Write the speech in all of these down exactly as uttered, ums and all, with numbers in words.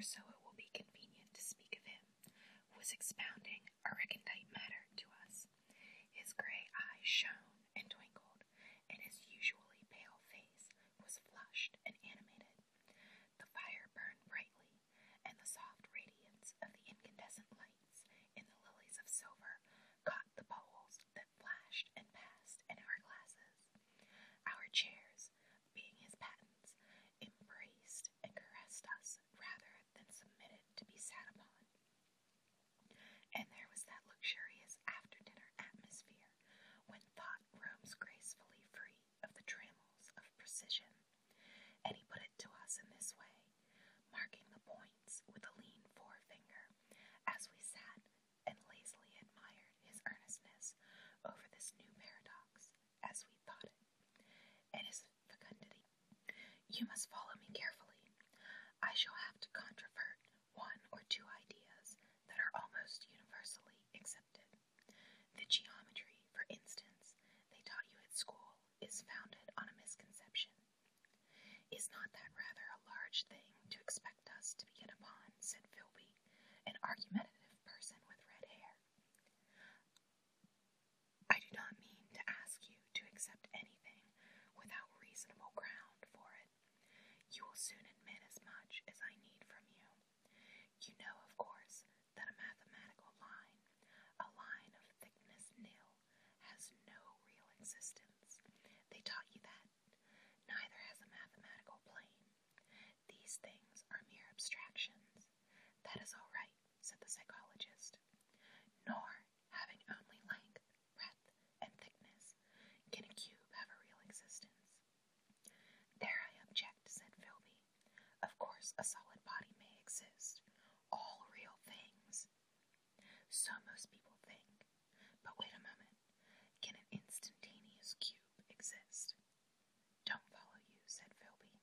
for so it will be convenient to speak of him, was expounding a recondite matter to us. His grey eyes shone and twinkled, and his usually pale face was flushed and animated. The fire burned brightly, and the soft radiance of the incandescent lights in the lilies of silver caught the bubbles that flashed and passed in our glasses. Our chairs, being his patents, embraced and caressed us rather than submitted to be sat upon. And there was that luxurious after-dinner atmosphere when thought roams gracefully free of the trammels of precision. And he put it to us in this way, marking the points with a lean forefinger, as we sat and lazily admired his earnestness over this new paradox, as we thought it, and his fecundity. You must follow me carefully. I shall have to controvert one or two ideas that are almost universally accepted. The geometry, for instance, they taught you at school, is founded on a misconception. Is not that rather a large thing to expect us to begin upon, said Philby, an argumentative person with red hair. I do not mean to ask you to accept anything without reasonable ground for it. You will soon admit as much as I need from you. You know, of course, that a mathematical line, a line of thickness nil, has no real existence. They taught you that. Neither has a mathematical plane. These things are mere abstractions. That is all right, said the psychologist. Nor, having only length, breadth, and thickness, can a cube have a real existence. There I object, said Philby. Of course, a solid body may exist. All real things. So most people think. But wait a moment. Can an instantaneous cube exist? Don't follow you, said Philby.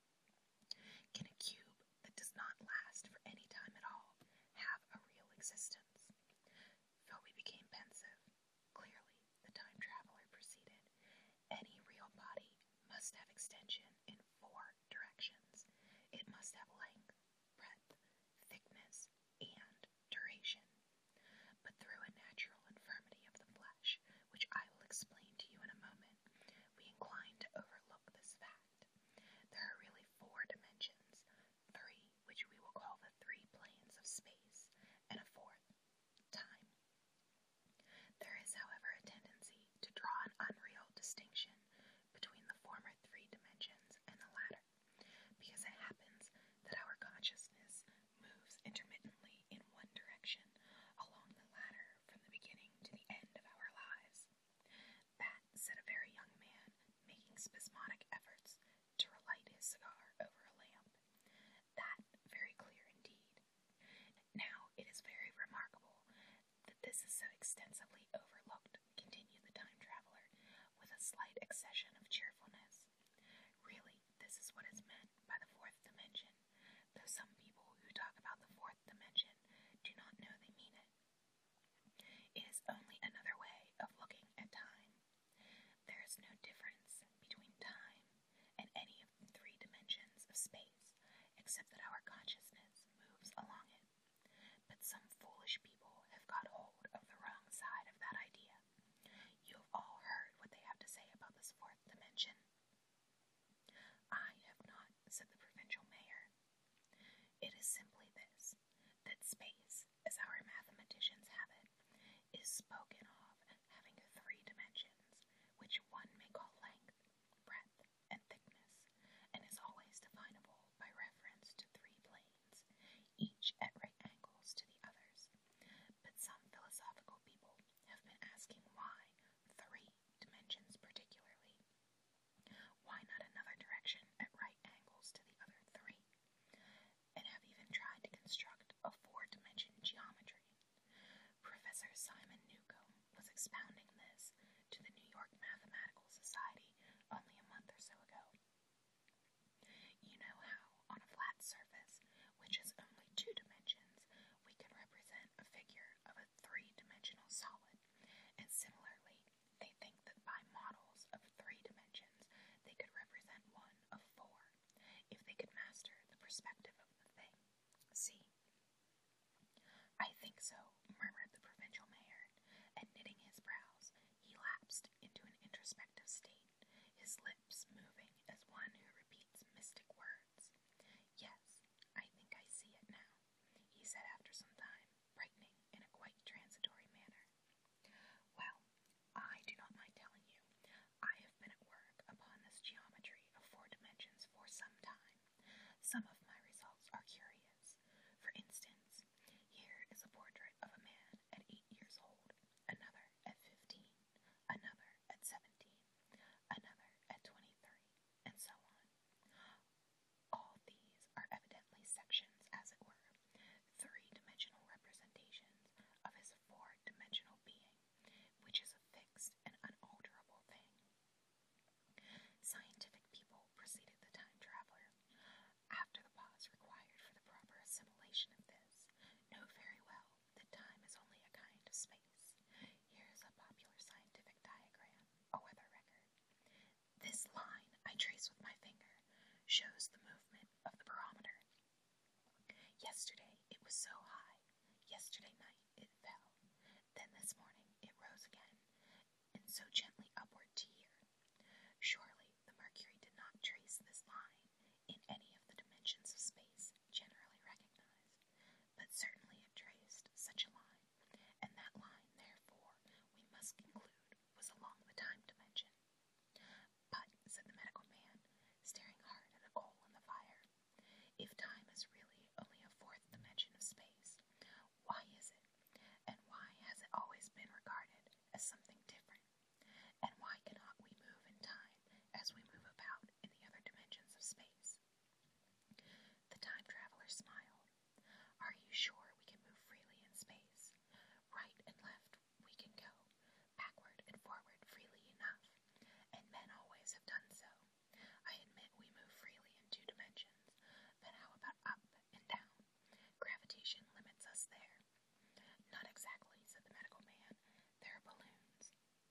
Can a cube that does not last for any time at all have a real existence? Philby became pensive. Clearly, the time traveler proceeded. Any real body must have extension in four directions. It must have length, breadth, thickness, and duration. But through a natural infirmity of the flesh, which I will explain to you in a moment, we incline to overlook this fact. There are really four dimensions, three which we will call the three planes of space, and a fourth, time. There is, however, a tendency to draw an unreal distinction between the former three dimensions and the latter, because it happens that our consciousness moves intermittently in one direction along the latter from the beginning to the end of our lives. That, said a very young man, making spasmodic efforts to relight his cigar over a lamp. That very clear indeed. Now it is very remarkable that this is so extensively overlooked, continued the time traveler, with a slight accession of cheerfulness. Really, this is what is meant by the fourth dimension, though some people who talk about the fourth dimension do not know they mean it. It is only another way of looking at time. There is no difference between time and any of the three dimensions of space, except that our consciousness moves along it. But some foolish people have got hold of the wrong side of that idea. You have all heard what they have to say about this fourth dimension. I have not, said the provincial mayor. It is simply this, that space, as our mathematicians have it, is spoken of having three dimensions, which one may call length, breadth, and thickness, and is always definable by reference to three planes, each at right angles to the others. But some philosophical people have been asking why three dimensions particularly. Why not another direction at right angles to the other three? And have even tried to construct a four-dimension geometry. Professor Simon Newcomb was expounding this to the New York Mathematical Society so gently upward to here. Surely the mercury did not trace this line in any of the dimensions of space generally recognized, but certainly it traced such a line, and that line, therefore, we must conclude, was along the time dimension. But, said the medical man, staring hard at a coal in the fire, if time is really only a fourth dimension of space, why is it, and why has it always been regarded as something different? And why cannot we move in time as we move about in the other dimensions of space? The time traveler smiled. Are you sure we can move freely in space? Right and left we can go, backward and forward freely enough, and men always have done so. I admit we move freely in two dimensions, but how about up and down? Gravitation limits us there. Not exactly, said the medical man. There are balloons.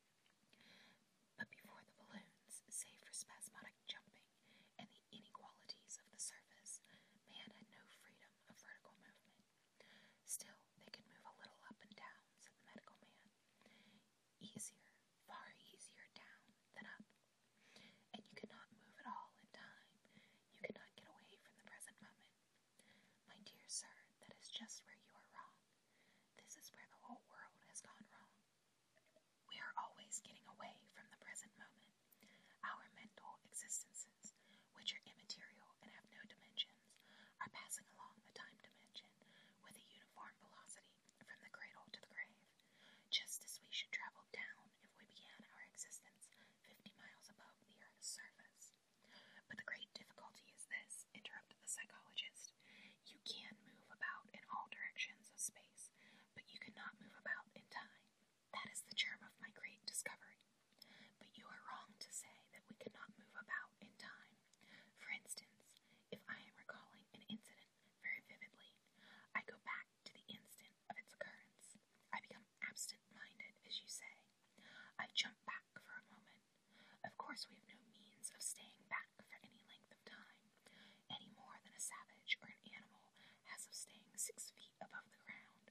But before the balloons, save for spasmodic jumping and the inequalities of the surface, man had no freedom of vertical movement. Still, they could move a little up and down, said the medical man. Easier, far easier down than up. And you cannot move at all in time. You cannot get away from the present moment. My dear sir, that is just where you are wrong. This is where the whole world has gone wrong. We are always getting away from the present moment. Our mental existences, which are immaterial and have no dimensions, are passing along the time dimension with a uniform velocity from the cradle to the grave, just as we should travel down if we began our existence fifty miles above the earth's surface. But the great difficulty is this, interrupted the psychologist. You can move about in all directions of space, but you cannot move about in time. That is the germ of my great discovery. But you are wrong to say that we cannot move about in time. For instance, if I am recalling an incident very vividly, I go back to the instant of its occurrence. I become absent-minded, as you say. I jump back for a moment. Of course, we have no means of staying back for any length of time, any more than a savage or an animal has of staying six feet above the ground.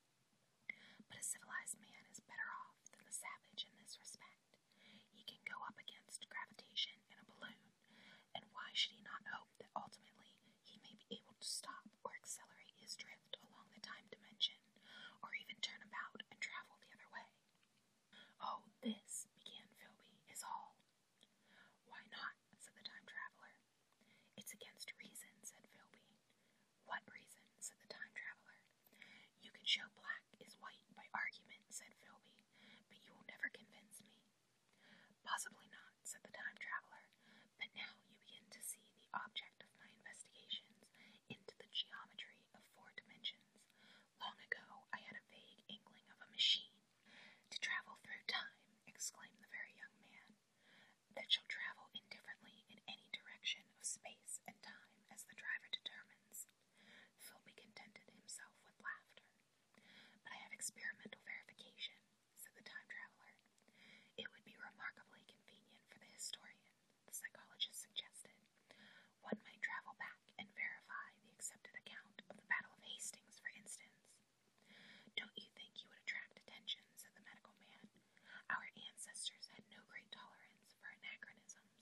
But a civilized man is better off than the savage in this respect. He can go up against gravitation in a balloon, and why should he not hope that ultimately he may be able to stop or accelerate his drift along the time dimension, or even turn about and travel the other way? Oh, this, began Philby, is all. Why not, said the time traveler. It's against reason, said Philby. What reason, said the time traveler. You can show black is white by argument, said Philby, but you will never convince me. Possibly not, said the time traveler, but now you begin to see the object of my investigations into the geometry of four dimensions. Long ago I had a vague inkling of a machine to travel through time, exclaimed the very young man, that shall travel indifferently in any direction of space and time as the driver determines. Philby contented himself with laughter. But I have experimental verification, said the time traveler. It would be remarkably convenient for the historian, the psychologist suggested. One might travel back and verify the accepted account of the Battle of Hastings, for instance. Don't you think you would attract attention, said the medical man. Our ancestors had no great tolerance for anachronisms.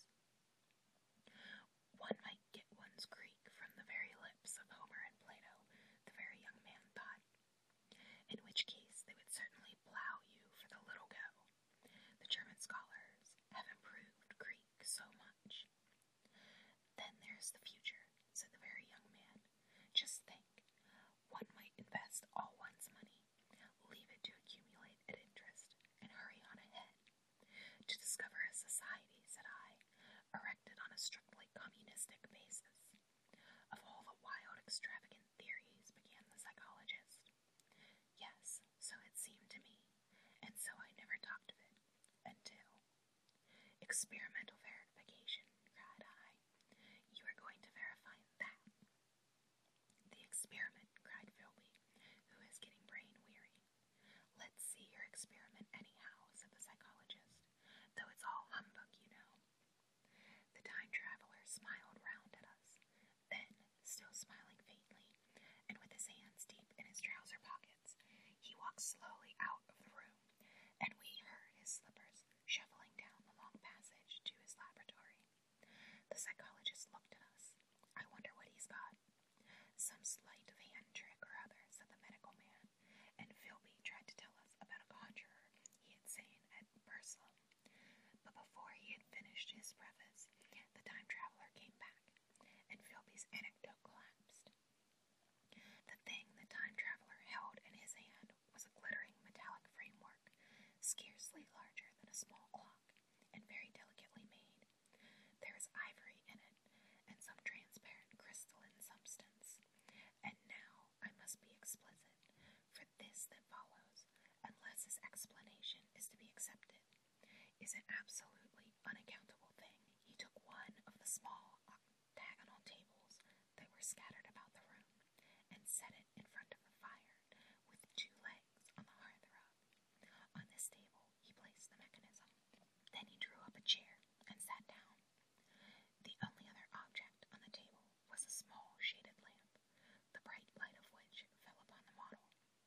One might get one's Greek from the very lips of Homer and Plato, the very young man thought, in which case they would certainly plough you for the little go. The German scholars have improved Greek so much. Then there's the future, said the very young man. Just think, one might invest all one's money, leave it to accumulate at interest, and hurry on ahead. To discover a society, said I, erected on a strictly communistic basis. Of all the wild, extravagant theories, began the psychologist. Yes, so it seemed to me, and so I never talked of it, until— Experimental verification, cried I. You are going to verify that. The experiment, cried Philby, who is getting brain-weary. Let's see your experiment anyhow, said the psychologist, though it's all humbug, you know. The time traveler smiled round at us. Then, still smiling faintly, and with his hands deep in his trouser pockets, he walked slowly out of the room, and we heard his slippers psychologist looked at us. I wonder what he's got. Some sleight of hand trick or other, said the medical man, and Philby tried to tell us about a conjurer he had seen at Burslem. But before he had finished his preface, the time traveler came back, and Philby's anecdote collapsed. The thing the time traveler held in his hand was a glittering metallic framework, scarcely larger than a small clock, and very delicately made. There was ivory in it, and some transparent crystalline substance. And now I must be explicit, for this that follows, unless his explanation is to be accepted, is an absolutely unaccountable thing. He took one of the small octagonal tables that were scattered about the room, and set it in front of the fire, with two legs on the hearthrug. On this table he placed the mechanism. Then he drew up a chair and sat down. The only other object on the table was a small shaded lamp, the bright light of which fell upon the model.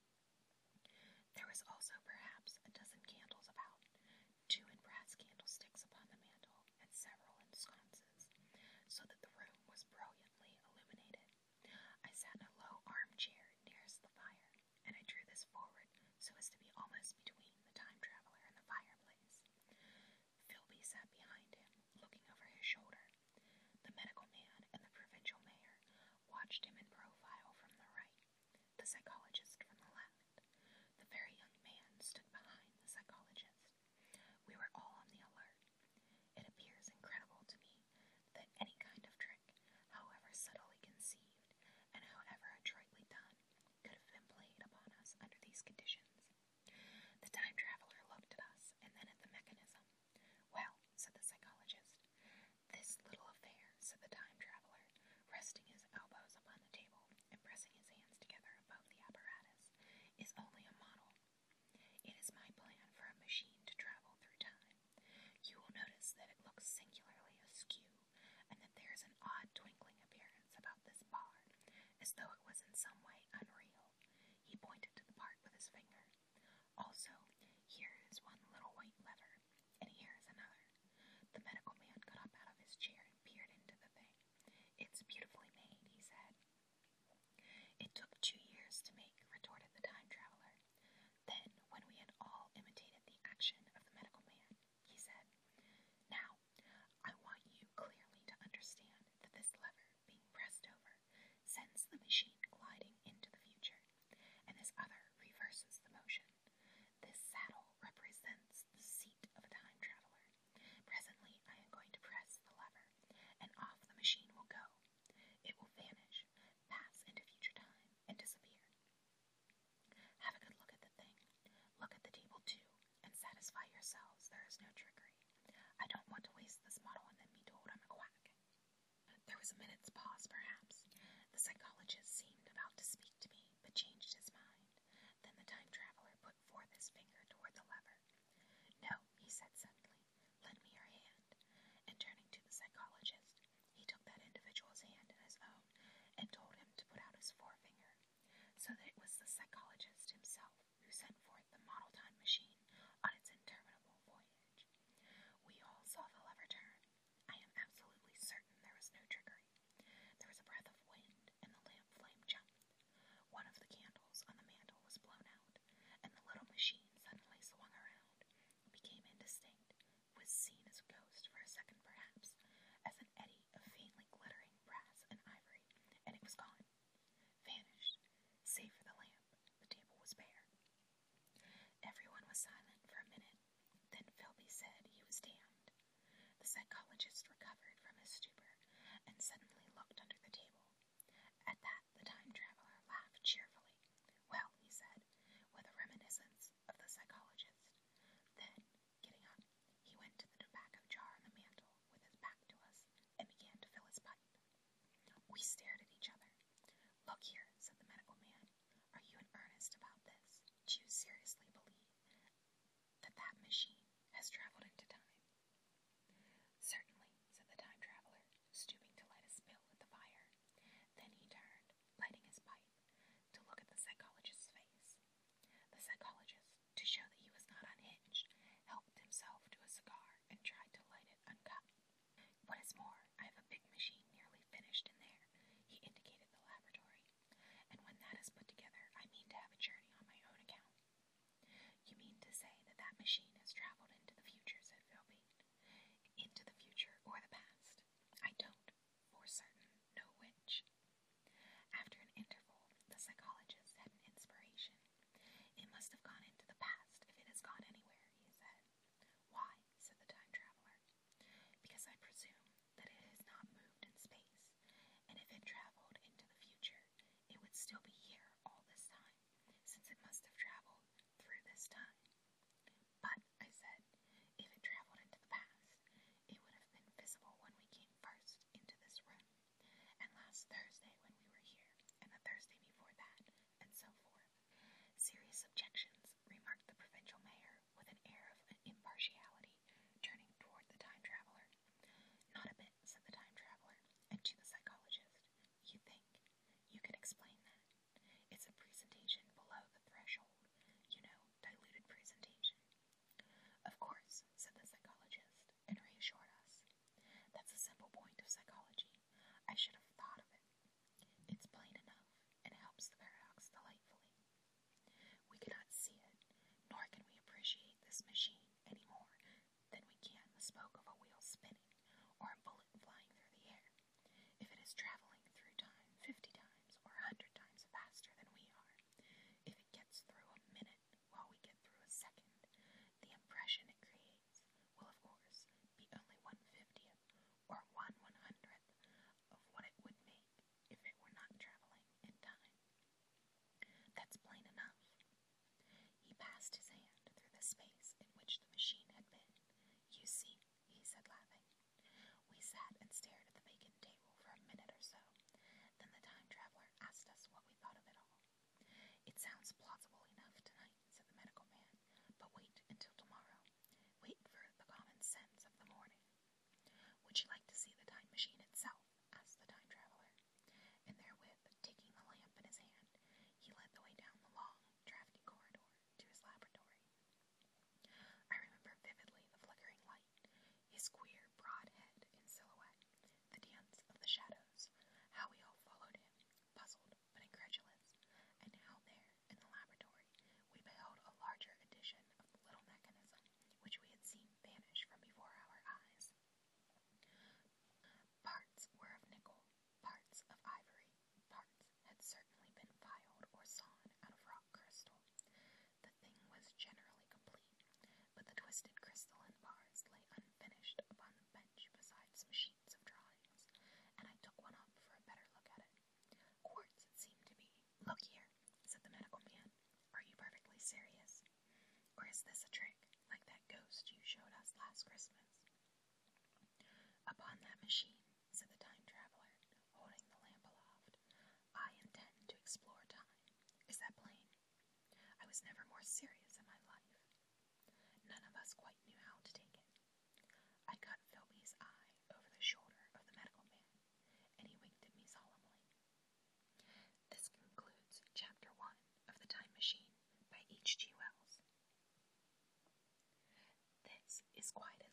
There was also perhaps a dozen candles about, two in brass candlesticks upon the mantel, and several in sconces, so that the room was brilliantly illuminated. I sat in a low armchair nearest the fire, and I drew this forward so as to be almost between the time traveler and the fireplace. Philby sat behind him, looking over his shoulder. The medical man and the provincial mayor watched him in profile from the right, the psychologist from the left. The very young man stood behind the psychologist. We were all on the alert. It appears incredible to me that any kind of trick, however subtly conceived, and however adroitly done, could have been played upon us under these conditions. The time traveler looked at us, and then at the mechanism. Well, said the psychologist. This little affair, said the time traveler, resting his elbows upon the table and pressing his hands together above the apparatus, is only a model. It is my plan for a machine to travel through time. You will notice that it looks singularly askew, and that there is an odd twinkling appearance about this bar, as though it was in some way unreal. He pointed to the part with his finger. Also, here is one little white lever, and here is another. The medical man got up out of his chair and peered into the thing. It's beautifully made, he said. It took two years to make, retorted the time traveler. Then, when we had all imitated the action of the medical man, he said, Now, I want you clearly to understand that this lever, being pressed over, sends the machine gliding into the future, and this other reverses the motion. This saddle represents the seat of a time traveler. Presently I am going to press the lever, and off the machine will go. It will vanish, pass into future time, and disappear. Have a good look at the thing. Look at the table too, and satisfy yourselves there is no trickery. I don't want to waste this model and then be told I'm a quack. There was a minute's pause, perhaps. The psychologist seemed about to speak to me, but changed his mind. Then the time traveler put forth his finger toward the lever. No, he said suddenly, lend me your hand. And turning to the psychologist, he took that individual's hand in his own, and told him to put out his forefinger, so that it was the psychologist himself who sent forth the model time machine on its interminable voyage. We all saw the lever turn. I am absolutely certain there was no trickery. There was a breath of wind, and the lamp flame jumped. One of the candles on the mantel was blown out, and the little machine suddenly swung around, became indistinct, was seen as a ghost for a second perhaps, as an eddy of faintly glittering brass and ivory, and it was gone, vanished. Save for the lamp, the table was bare. Everyone was silent for a minute. Then Philby said he was damned. The psychologist recovered from his stupor, and suddenly looked under the table. At that the time traveler laughed cheerfully. Well, he said, with a reminiscence of the psychologist. Then, getting up, he went to the tobacco jar on the mantel with his back to us, and began to fill his pipe. We stared at each other. Look here, said the medical man. Are you in earnest about this? Do you seriously believe that that machine has traveled into time? Certainly, said the time traveler, stooping to light a spill at the fire. Then he turned, lighting his pipe, to look at the psychologist's face. The psychologist, to show that he was not unhinged, helped himself to a cigar and tried to light it uncut. What is more, I have a machine, said the time traveler, holding the lamp aloft. I intend to explore time. Is that plain? I was never more serious in my life. None of us quite knew how to take it. I caught Philby's eye over the shoulder of the medical man, and he winked at me solemnly. This concludes Chapter One of The Time Machine by H G Wells. This is quite